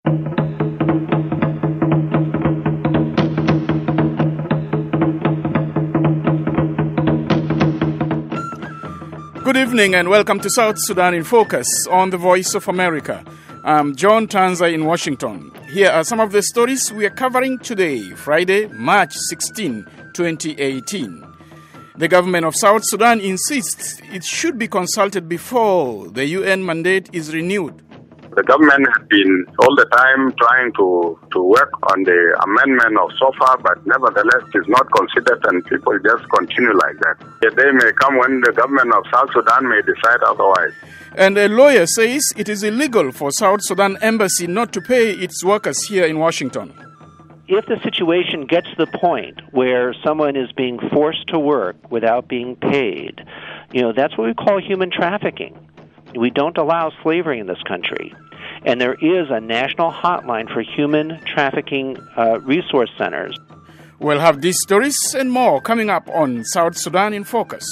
Good evening and welcome to South Sudan in Focus on the Voice of America. I'm John Tanza in Washington. Here are some of the stories we are covering today, Friday, March 16, 2018. The government of South Sudan insists it should be consulted before the UN mandate is renewed. The government has been all the time trying to work on the amendment of SOFA, but nevertheless is not considered and people just continue like that. The day may come when the government of South Sudan may decide otherwise. And a lawyer says it is illegal for South Sudan embassy not to pay its workers here in Washington. If the situation gets to the point where someone is being forced to work without being paid, that's what we call human trafficking. We don't allow slavery in this country. And there is a national hotline for human trafficking resource centers. We'll have these stories and more coming up on South Sudan in Focus.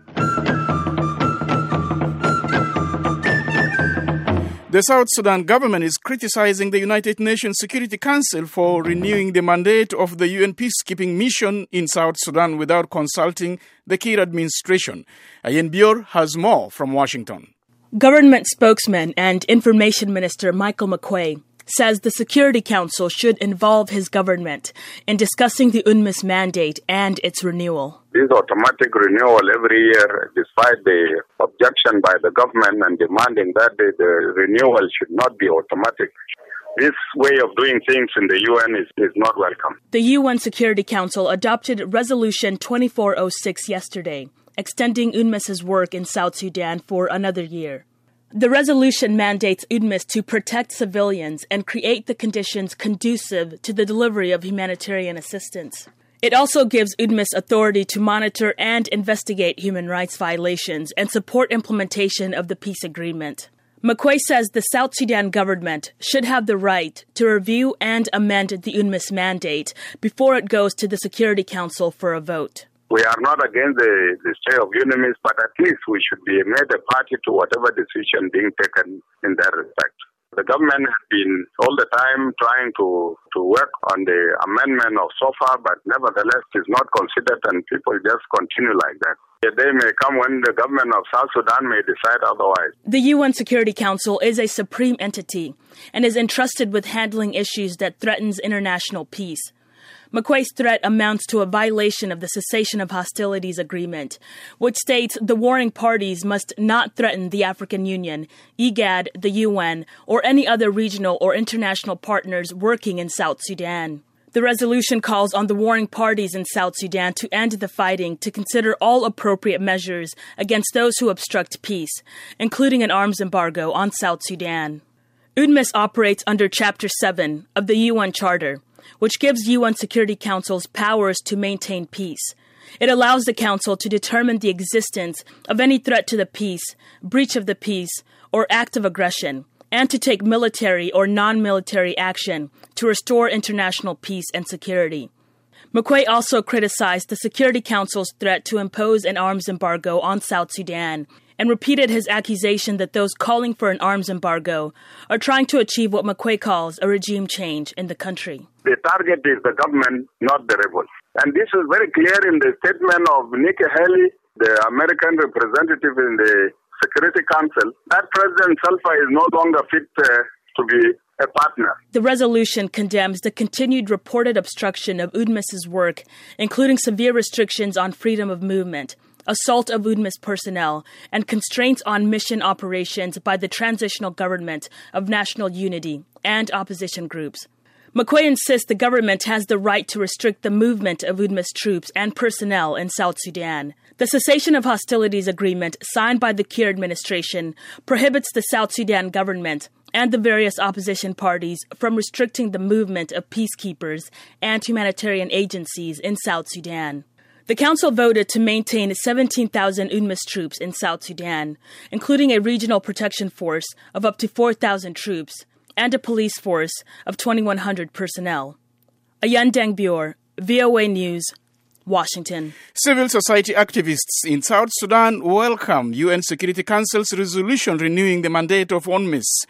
The South Sudan government is criticizing the United Nations Security Council for renewing the mandate of the UN peacekeeping mission in South Sudan without consulting the Kiir administration. Ayen Bior has more from Washington. Government spokesman and Information Minister Michael Makuei says the Security Council should involve his government in discussing the UNMISS mandate and its renewal. This automatic renewal every year, despite the objection by the government and demanding that the renewal should not be automatic, this way of doing things in the UN is not welcome. The UN Security Council adopted Resolution 2406 yesterday, extending UNMISS's work in South Sudan for another year. The resolution mandates UNMISS to protect civilians and create the conditions conducive to the delivery of humanitarian assistance. It also gives UNMISS authority to monitor and investigate human rights violations and support implementation of the peace agreement. Makuei says the South Sudan government should have the right to review and amend the UNMISS mandate before it goes to the Security Council for a vote. We are not against the stay of UNMISS, but at least we should be made a party to whatever decision being taken in that respect. The government has been all the time trying to work on the amendment of SOFA, but nevertheless is not considered and people just continue like that. The day may come when the government of South Sudan may decide otherwise. The UN Security Council is a supreme entity and is entrusted with handling issues that threatens international peace. Makuei's threat amounts to a violation of the Cessation of Hostilities Agreement, which states the warring parties must not threaten the African Union, IGAD, the UN, or any other regional or international partners working in South Sudan. The resolution calls on the warring parties in South Sudan to end the fighting, to consider all appropriate measures against those who obstruct peace, including an arms embargo on South Sudan. UNMISS operates under Chapter 7 of the UN Charter, which gives UN Security Councils powers to maintain peace. It allows the Council to determine the existence of any threat to the peace, breach of the peace, or act of aggression, and to take military or non-military action to restore international peace and security. Makuei also criticized the Security Council's threat to impose an arms embargo on South Sudan and repeated his accusation that those calling for an arms embargo are trying to achieve what Makuei calls a regime change in the country. The target is the government, not the rebels. And this is very clear in the statement of Nikki Haley, the American representative in the Security Council, that President Salva is no longer fit to be a partner. The resolution condemns the continued reported obstruction of UNMISS's work, including severe restrictions on freedom of movement, assault of UNMISS personnel, and constraints on mission operations by the Transitional Government of National Unity and opposition groups. Makuei insists the government has the right to restrict the movement of UNMISS troops and personnel in South Sudan. The Cessation of Hostilities Agreement signed by the Kiir administration prohibits the South Sudan government and the various opposition parties from restricting the movement of peacekeepers and humanitarian agencies in South Sudan. The Council voted to maintain 17,000 UNMISS troops in South Sudan, including a regional protection force of up to 4,000 troops and a police force of 2,100 personnel. Ayan Bior, VOA News, Washington. Civil society activists in South Sudan welcome UN Security Council's resolution renewing the mandate of UNMISS.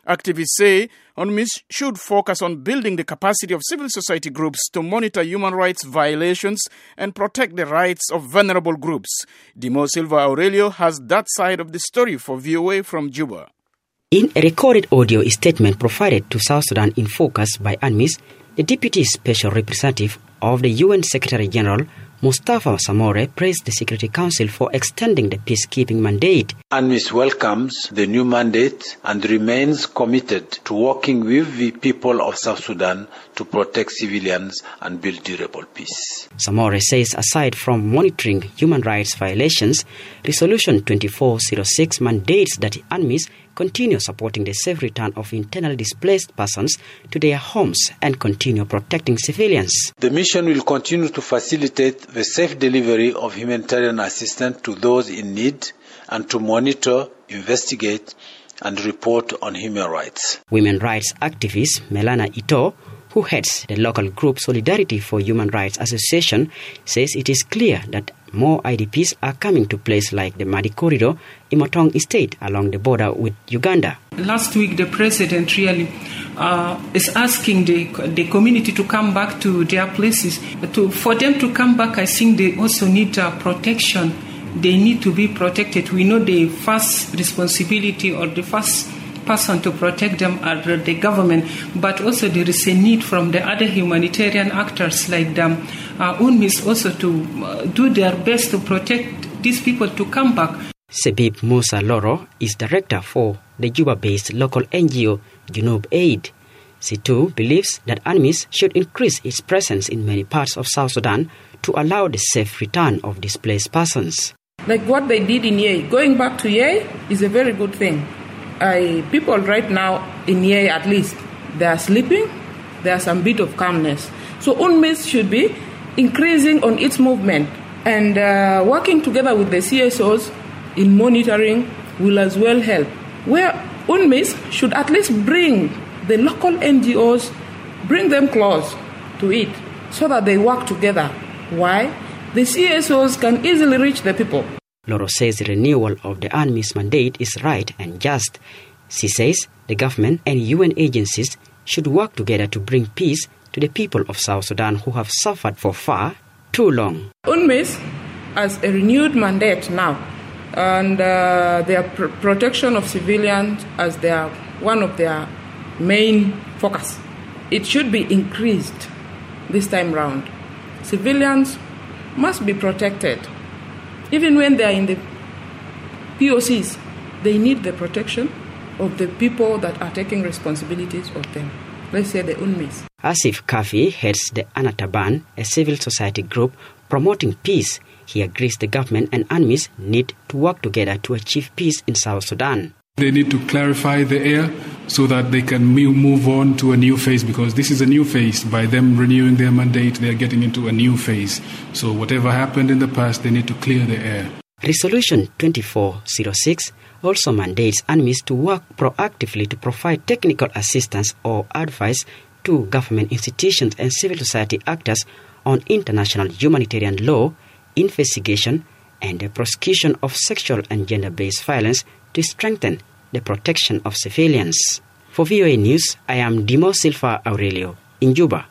Activists say UNMISS should focus on building the capacity of civil society groups to monitor human rights violations and protect the rights of vulnerable groups. Dimo Silva Aurelio has that side of the story for VOA from Juba. In a recorded audio statement provided to South Sudan in Focus by UNMISS, the Deputy Special Representative of the UN Secretary-General, Mustafa Samore, praised the Security Council for extending the peacekeeping mandate. UNMISS welcomes the new mandate and remains committed to working with the people of South Sudan to protect civilians and build durable peace. Samore says aside from monitoring human rights violations, Resolution 2406 mandates that UNMISS continue supporting the safe return of internally displaced persons to their homes and continue protecting civilians. The mission will continue to facilitate the safe delivery of humanitarian assistance to those in need and to monitor, investigate, and report on human rights. Women rights activist Melana Ito, who heads the local group Solidarity for Human Rights Association, says it is clear that more IDPs are coming to places like the Madi Corridor in Motong State along the border with Uganda. Last week, the president really is asking the community to come back to their places. For them to come back, I think they also need protection. They need to be protected. We know the first responsibility or the first person to protect them are the government, but also there is a need from the other humanitarian actors like the UNMISS also to do their best to protect these people to come back. Sebib Musa Loro is director for the Juba-based local NGO Junub Aid. She too believes that UNMISS should increase its presence in many parts of South Sudan to allow the safe return of displaced persons. Like what they did in Yei, going back to Yei is a very good thing. People right now in Yei, at least, they are sleeping. There's some bit of calmness. So UNMISS should be increasing on its movement and working together with the CSOs in monitoring will as well help. Where UNMISS should at least bring the local NGOs, bring them close to it so that they work together. Why? The CSOs can easily reach the people. Loro says the renewal of the UNMISS mandate is right and just. She says the government and UN agencies should work together to bring peace to the people of South Sudan who have suffered for far too long. UNMISS has a renewed mandate now, and their protection of civilians as one of their main focus. It should be increased this time round. Civilians must be protected. Even when they are in the POCs, they need the protection of the people that are taking responsibilities of them. Let's say the UNMISS. Asif Kafi heads the Anataban, a civil society group promoting peace. He agrees the government and UNMISS need to work together to achieve peace in South Sudan. They need to clarify the air so that they can move on to a new phase, because this is a new phase. By them renewing their mandate, they are getting into a new phase. So whatever happened in the past, they need to clear the air. Resolution 2406 also mandates UNMISS to work proactively to provide technical assistance or advice to government institutions and civil society actors on international humanitarian law, investigation, and the prosecution of sexual and gender-based violence to strengthen the protection of civilians. For VOA News, I am Dimo Silva Aurelio in Juba.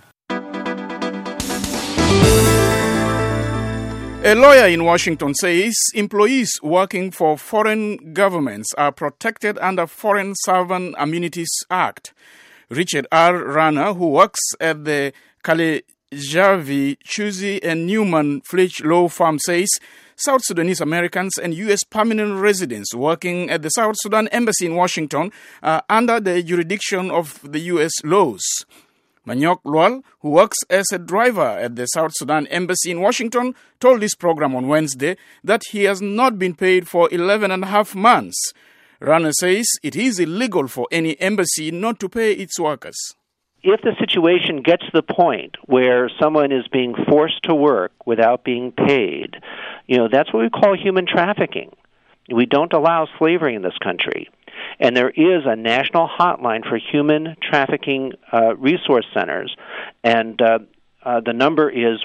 A lawyer in Washington says employees working for foreign governments are protected under Foreign Servant Immunities Act. Richard R. Rana, who works at the Kalejavi, Chuzi and Newman Fletch law firm, says South Sudanese Americans and U.S. permanent residents working at the South Sudan Embassy in Washington are under the jurisdiction of the U.S. laws. Manyok Lual, who works as a driver at the South Sudan Embassy in Washington, told this program on Wednesday that he has not been paid for 11 and a half months. Rana says it is illegal for any embassy not to pay its workers. If the situation gets to the point where someone is being forced to work without being paid, that's what we call human trafficking. We don't allow slavery in this country. And there is a national hotline for human trafficking resource centers. And the number is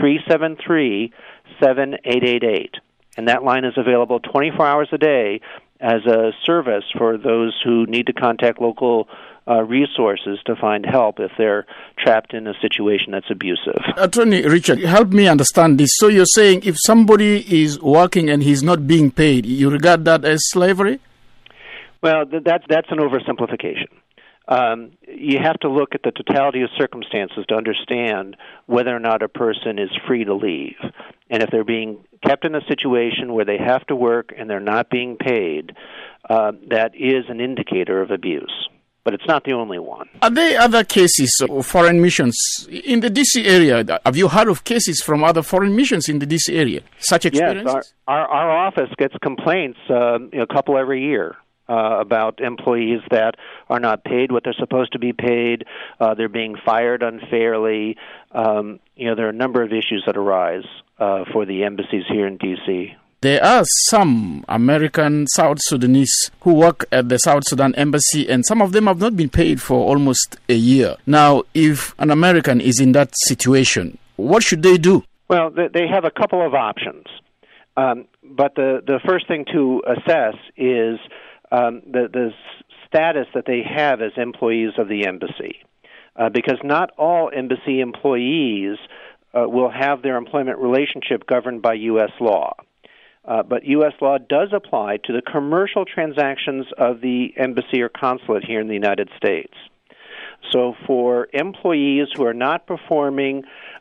1-888-373-7888. And that line is available 24 hours a day as a service for those who need to contact local resources to find help if they're trapped in a situation that's abusive. Attorney Richard, help me understand this. So you're saying if somebody is working and he's not being paid, you regard that as slavery? Well, that's an oversimplification. You have to look at the totality of circumstances to understand whether or not a person is free to leave. And if they're being kept in a situation where they have to work and they're not being paid, that is an indicator of abuse. But it's not the only one. Are there other cases of foreign missions in the D.C. area? Have you heard of cases from other foreign missions in the D.C. area? Such experiences? Yes, our office gets complaints a couple every year about employees that are not paid what they're supposed to be paid. They're being fired unfairly. There are a number of issues that arise for the embassies here in D.C. There are some American South Sudanese who work at the South Sudan embassy, and some of them have not been paid for almost a year. Now, if an American is in that situation, what should they do? Well, they have a couple of options. But the first thing to assess is the status that they have as employees of the embassy. Because not all embassy employees will have their employment relationship governed by U.S. law. But U.S. law does apply to the commercial transactions of the embassy or consulate here in the United States. So for employees who are not performing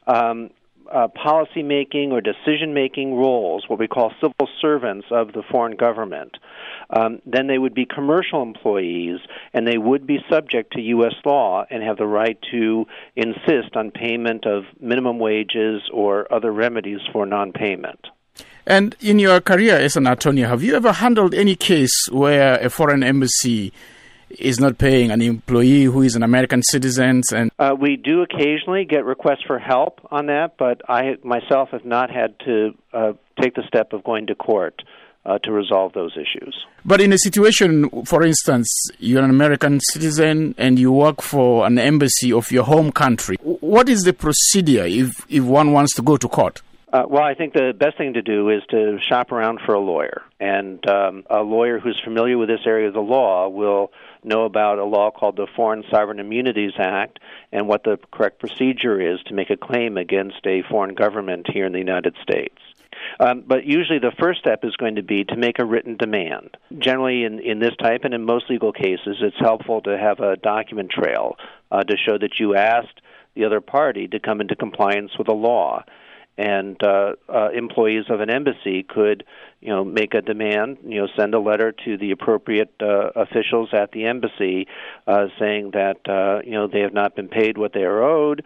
policy-making or decision-making roles, what we call civil servants of the foreign government, then they would be commercial employees, and they would be subject to U.S. law and have the right to insist on payment of minimum wages or other remedies for non-payment. And in your career as an attorney, have you ever handled any case where a foreign embassy is not paying an employee who is an American citizen? And we do occasionally get requests for help on that, but I myself have not had to take the step of going to court to resolve those issues. But in a situation, for instance, you're an American citizen and you work for an embassy of your home country, what is the procedure if one wants to go to court? Well, I think the best thing to do is to shop around for a lawyer. And a lawyer who's familiar with this area of the law will know about a law called the Foreign Sovereign Immunities Act and what the correct procedure is to make a claim against a foreign government here in the United States. But usually the first step is going to be to make a written demand. Generally in this type and in most legal cases, it's helpful to have a document trail to show that you asked the other party to come into compliance with the law. And employees of an embassy could, make a demand, send a letter to the appropriate officials at the embassy saying that, they have not been paid what they are owed.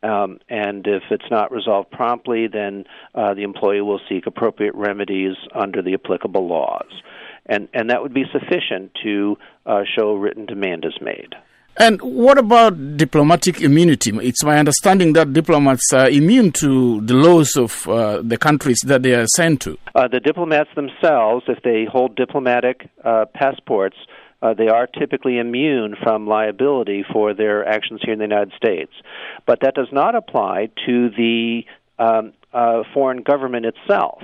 And if it's not resolved promptly, then the employee will seek appropriate remedies under the applicable laws. And that would be sufficient to show a written demand is made. And what about diplomatic immunity? It's my understanding that diplomats are immune to the laws of the countries that they are sent to. The diplomats themselves, if they hold diplomatic passports, they are typically immune from liability for their actions here in the United States. But that does not apply to the foreign government itself.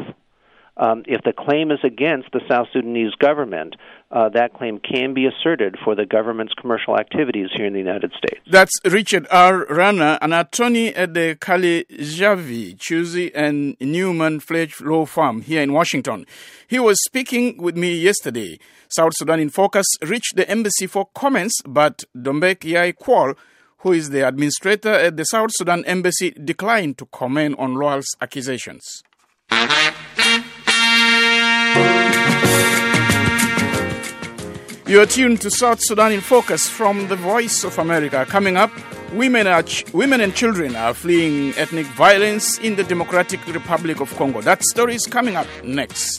If the claim is against the South Sudanese government, that claim can be asserted for the government's commercial activities here in the United States. That's Richard R. Rana, an attorney at the Kalijavi, Chusey and Newman Fletch Law Firm here in Washington. He was speaking with me yesterday. South Sudan in Focus reached the embassy for comments, but Dombek Yai Kwal, who is the administrator at the South Sudan embassy, declined to comment on Lowell's accusations. You are tuned to South Sudan in Focus from the Voice of America. Coming up, women and children are fleeing ethnic violence in the Democratic Republic of Congo. That story is coming up next.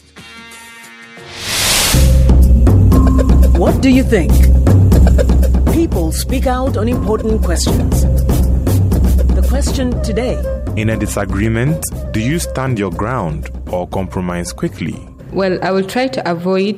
What do you think? People speak out on important questions. The question today: in a disagreement, do you stand your ground or compromise quickly? Well, I will try to avoid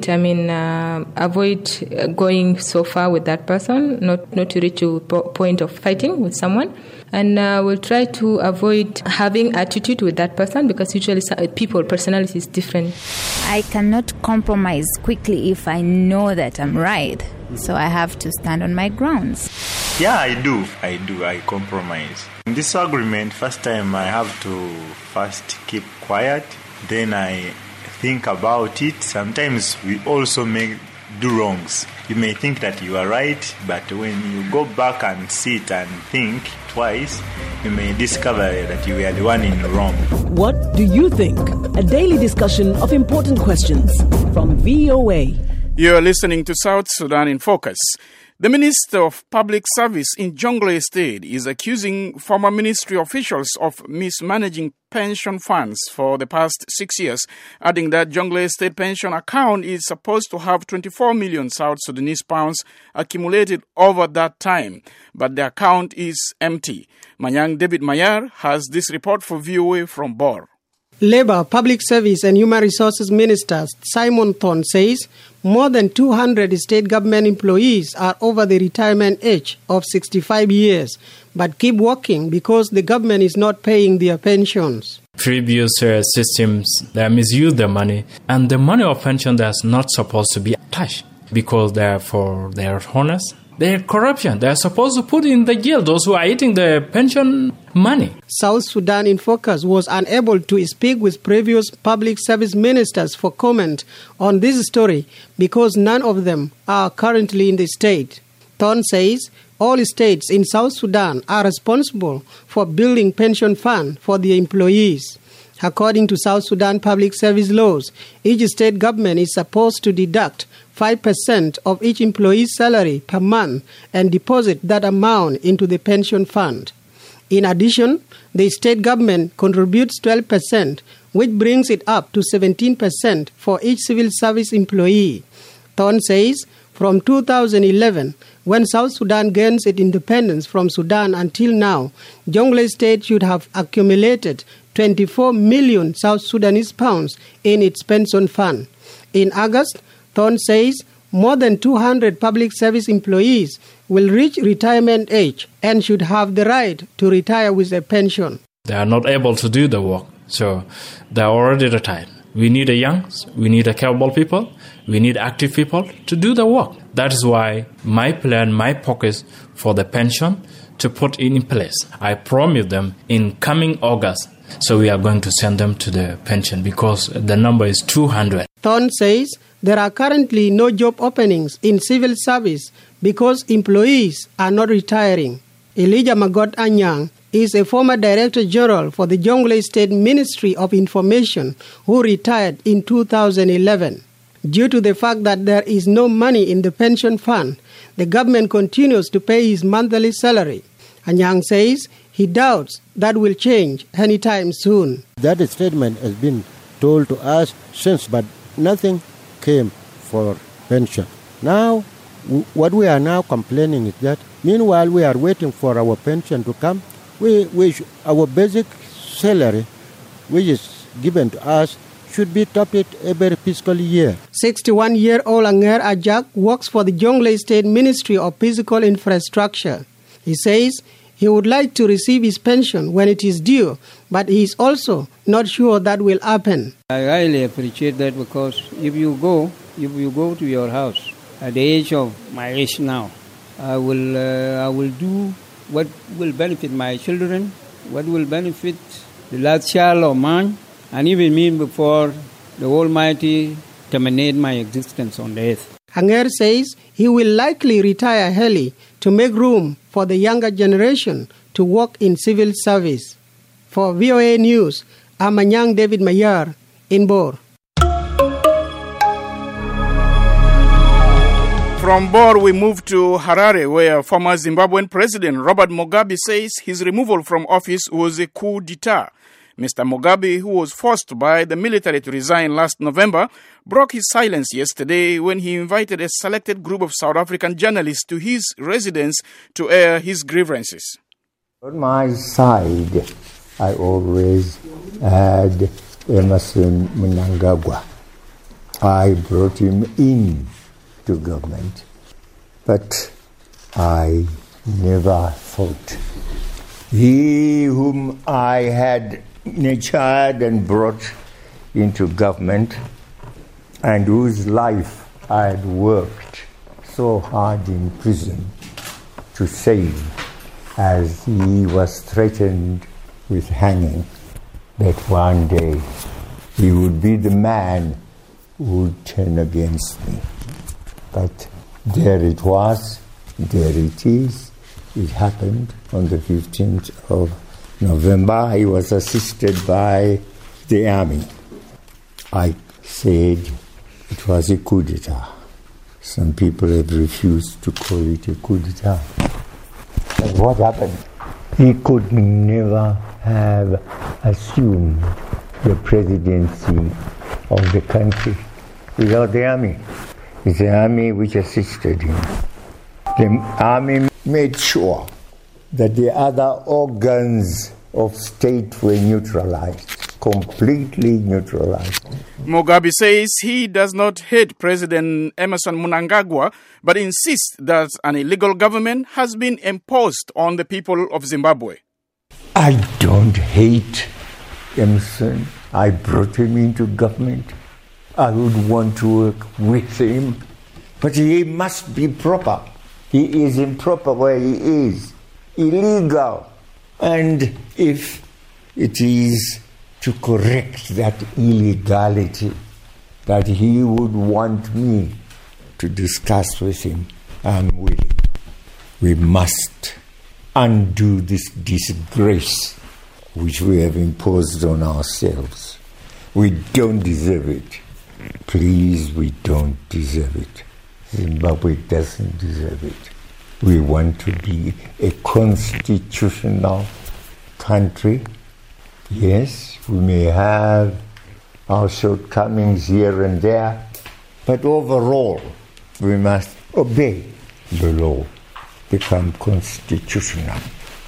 going so far with that person, not to reach a point of fighting with someone. And we'll try to avoid having attitude with that person, because usually personality is different. I cannot compromise quickly if I know that I'm right. So I have to stand on my grounds. Yeah, I do. I compromise. In this agreement, first time I have to first keep quiet. Then I think about it. Sometimes we also do wrongs. You may think that you are right, but when you go back and sit and think twice, you may discover that you are the one in wrong. What do you think? A daily discussion of important questions from VOA. You're listening to South Sudan in Focus. The Minister of Public Service in Jonglei State is accusing former ministry officials of mismanaging pension funds for the past 6 years, adding that Jonglei State pension account is supposed to have 24 million South Sudanese pounds accumulated over that time, but the account is empty. Manyang David Mayar has this report for VOA from Bor. Labour, Public Service and Human Resources Minister Simon Thorn says more than 200 state government employees are over the retirement age of 65 years, but keep working because the government is not paying their pensions. Previous systems, they misuse the money, and the money of pension that's not supposed to be touched because they're for their honors. They're corruption. They're supposed to put in the jail those who are eating the pension money. South Sudan in Focus was unable to speak with previous public service ministers for comment on this story because none of them are currently in the state. Thorn says all states in South Sudan are responsible for building pension fund for their employees. According to South Sudan public service laws, each state government is supposed to deduct 5% of each employee's salary per month and deposit that amount into the pension fund. In addition, the state government contributes 12%, which brings it up to 17% for each civil service employee. Thorn says from 2011, when South Sudan gains its independence from Sudan until now, Jonglei State should have accumulated 24 million South Sudanese pounds in its pension fund. In August, Thorn says more than 200 public service employees will reach retirement age and should have the right to retire with a pension. They are not able to do the work, so they are already retired. We need we need capable people, we need active people to do the work. That is why my plan, my focus for the pension to put in place. I promise them in coming August, so we are going to send them to the pension because the number is 200. Thorn says there are currently no job openings in civil service because employees are not retiring. Elijah Magot Anyang is a former Director General for the Jonglei State Ministry of Information who retired in 2011. Due to the fact that there is no money in the pension fund, the government continues to pay his monthly salary. Anyang says he doubts that will change anytime soon. That statement has been told to us since, but nothing came for pension. Now, what we are now complaining is that, meanwhile we are waiting for our pension to come, our basic salary, which is given to us, should be topped every fiscal year. 61-year-old Anger Ajak works for the Jonglei State Ministry of Physical Infrastructure. He says he would like to receive his pension when it is due, but he is also not sure that will happen. I highly appreciate that because if you go to your house at the age of my age now, I will do what will benefit my children, what will benefit the last child of mine, and even me before the Almighty terminate my existence on the earth. Anger says he will likely retire early to make room for the younger generation to work in civil service. For VOA News, I'm Manyang David Mayar in Bor. From Bor, we move to Harare, where former Zimbabwean President Robert Mugabe says his removal from office was a coup d'etat. Mr. Mugabe, who was forced by the military to resign last November, broke his silence yesterday when he invited a selected group of South African journalists to his residence to air his grievances. On my side, I always had Emmerson Mnangagwa. I brought him in to government, but I never thought he whom I had nurtured and brought into government and whose life I had worked so hard in prison to save, as he was threatened with hanging, that one day he would be the man who would turn against me. But there it was, there it is. It happened on the 15th of November. He was assisted by the army. I said it was a coup d'etat. Some people have refused to call it a coup d'etat. But what happened? He could never have assumed the presidency of the country without the army. It's the army which assisted him. The army made sure that the other organs of state were neutralized, completely neutralized. Mugabe says he does not hate President Emmerson Mnangagwa, but insists that an illegal government has been imposed on the people of Zimbabwe. I don't hate Emmerson. I brought him into government. I would want to work with him, but he must be proper. He is improper where he is, illegal. And if it is to correct that illegality that he would want me to discuss with him, I'm willing. We must undo this disgrace which we have imposed on ourselves. We don't deserve it. Please, we don't deserve it. Zimbabwe doesn't deserve it. We want to be a constitutional country. Yes, we may have our shortcomings here and there, but overall, we must obey the law, become constitutional.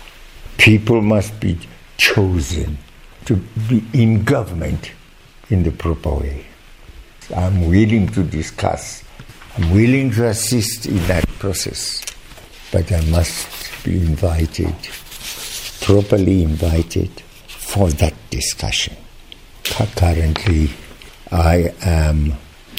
People must be chosen to be in government in the proper way. I'm willing to discuss. I'm willing to assist in that process, but I must be invited, properly invited for that discussion. Currently, I am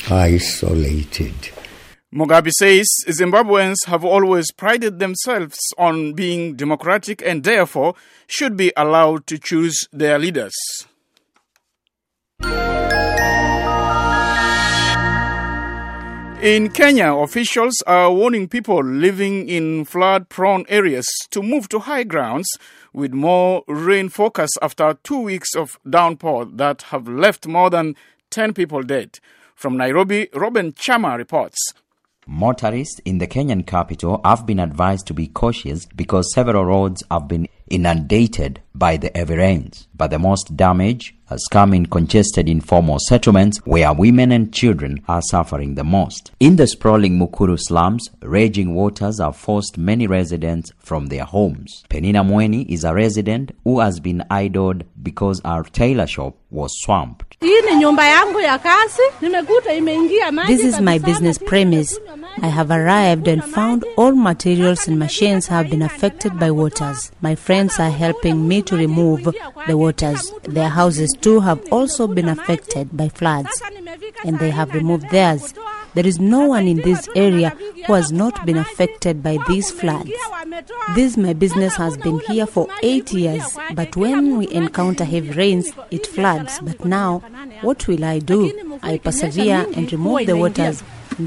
isolated. Mugabe says Zimbabweans have always prided themselves on being democratic and therefore should be allowed to choose their leaders. In Kenya, officials are warning people living in flood-prone areas to move to high grounds with more rain forecast after 2 weeks of downpour that have left more than 10 people dead. From Nairobi, Robin Chama reports. Motorists in the Kenyan capital have been advised to be cautious because several roads have been inundated by the heavy rains. But the most damage has come in congested informal settlements where women and children are suffering the most. In the sprawling Mukuru slums, raging waters have forced many residents from their homes. Penina Mweni is a resident who has been idled because our tailor shop was swamped. This is my business premise. I have arrived and found all materials and machines have been affected by waters. My friends are helping me to remove the waters. Their houses too have also been affected by floods, and they have removed theirs. There is no one in this area who has not been affected by these floods. This my business has been here for 8 years, but when we encounter heavy rains, it floods. But now, what will I do? I persevere and remove the waters.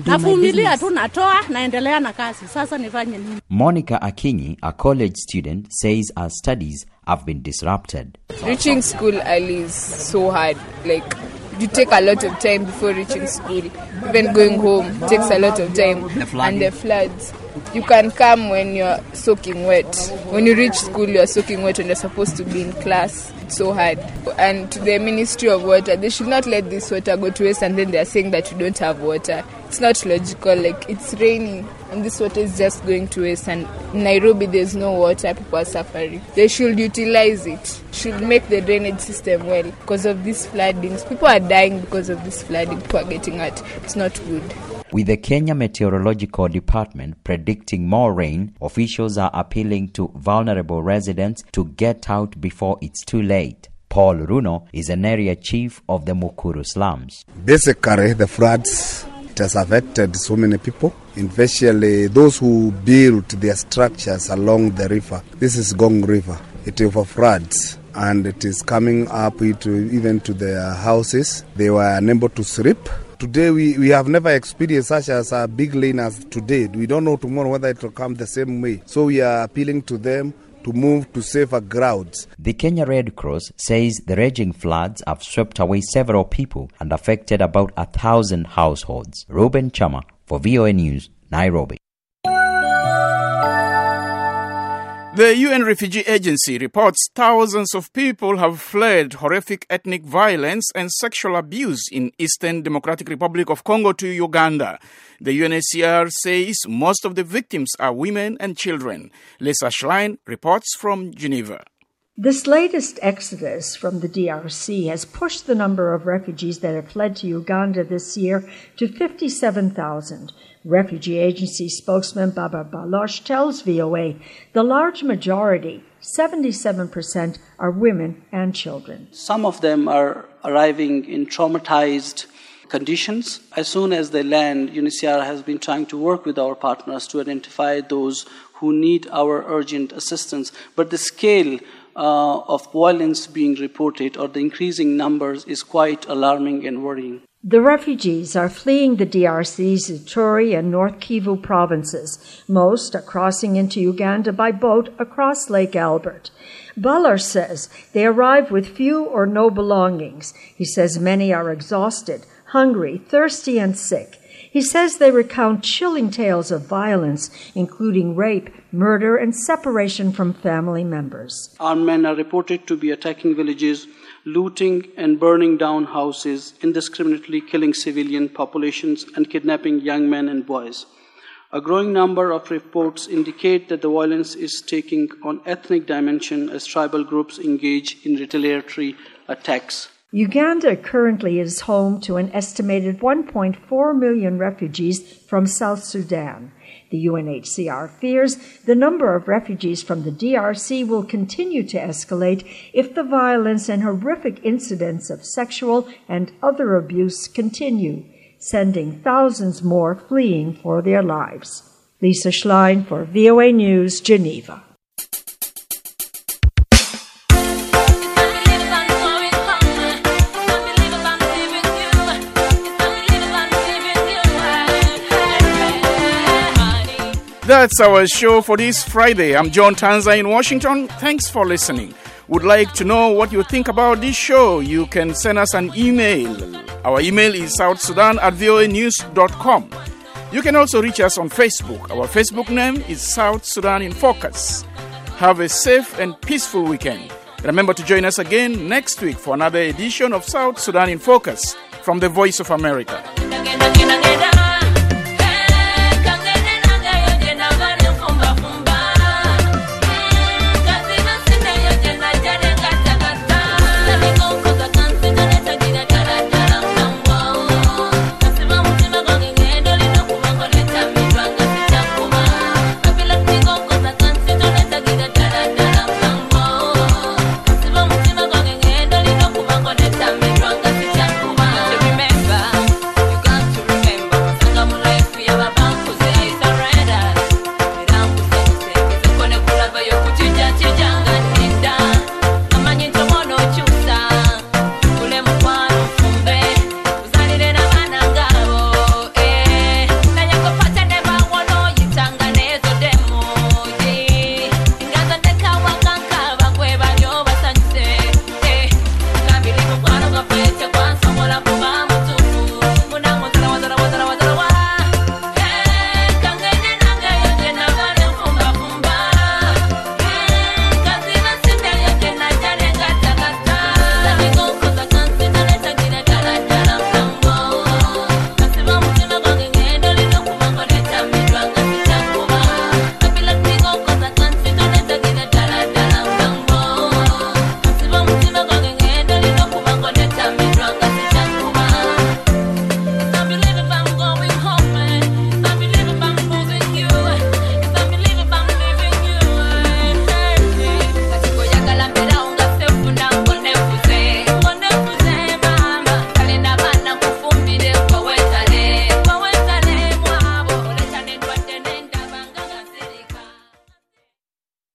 Monica Akinyi, a college student, says her studies have been disrupted. Reaching school early is so hard. You take a lot of time before reaching school. Even going home takes a lot of time. And the floods. You can come when you're soaking wet. When you reach school, you're soaking wet and you're supposed to be in class. It's so hard. And to the Ministry of Water, they should not let this water go to waste and then they're saying that you don't have water. It's not logical. It's raining. and this water is just going to waste. And in Nairobi, there's no water. People are suffering. They should utilize it. Should make the drainage system well because of these floodings. People are dying because of this flooding. People are getting hurt. It's not good. With the Kenya Meteorological Department predicting more rain, officials are appealing to vulnerable residents to get out before it's too late. Paul Runo is an area chief of the Mukuru slums. Basically, the floods, it has affected so many people, especially those who built their structures along the river. This is Gong River. It overfloods and it is coming up even to their houses. They were unable to sleep. Today we have never experienced such as a big rain as today. We don't know tomorrow whether it will come the same way. So we are appealing to them to move to safer grounds. The Kenya Red Cross says the raging floods have swept away several people and affected about 1,000 households. Ruben Chama for VOA News, Nairobi. The UN Refugee Agency reports thousands of people have fled horrific ethnic violence and sexual abuse in Eastern Democratic Republic of Congo to Uganda. The UNHCR says most of the victims are women and children. Lisa Schlein reports from Geneva. This latest exodus from the DRC has pushed the number of refugees that have fled to Uganda this year to 57,000. Refugee Agency spokesman Baba Baloch tells VOA the large majority, 77%, are women and children. Some of them are arriving in traumatized conditions. As soon as they land, UNHCR has been trying to work with our partners to identify those who need our urgent assistance. But the scale of violence being reported or the increasing numbers is quite alarming and worrying. The refugees are fleeing the DRC's Ituri and North Kivu provinces. Most are crossing into Uganda by boat across Lake Albert. Ballard says they arrive with few or no belongings. He says many are exhausted, hungry, thirsty, and sick. He says they recount chilling tales of violence, including rape, murder, and separation from family members. Armed men are reported to be attacking villages, looting and burning down houses, indiscriminately killing civilian populations, and kidnapping young men and boys. A growing number of reports indicate that the violence is taking on ethnic dimension as tribal groups engage in retaliatory attacks. Uganda currently is home to an estimated 1.4 million refugees from South Sudan. The UNHCR fears the number of refugees from the DRC will continue to escalate if the violence and horrific incidents of sexual and other abuse continue, sending thousands more fleeing for their lives. Lisa Schlein for VOA News, Geneva. That's our show for this Friday. I'm John Tanza in Washington. Thanks for listening. Would like to know what you think about this show? You can send us an email. Our email is southsudan@voanews.com. You can also reach us on Facebook. Our Facebook name is South Sudan in Focus. Have a safe and peaceful weekend. Remember to join us again next week for another edition of South Sudan in Focus from the Voice of America.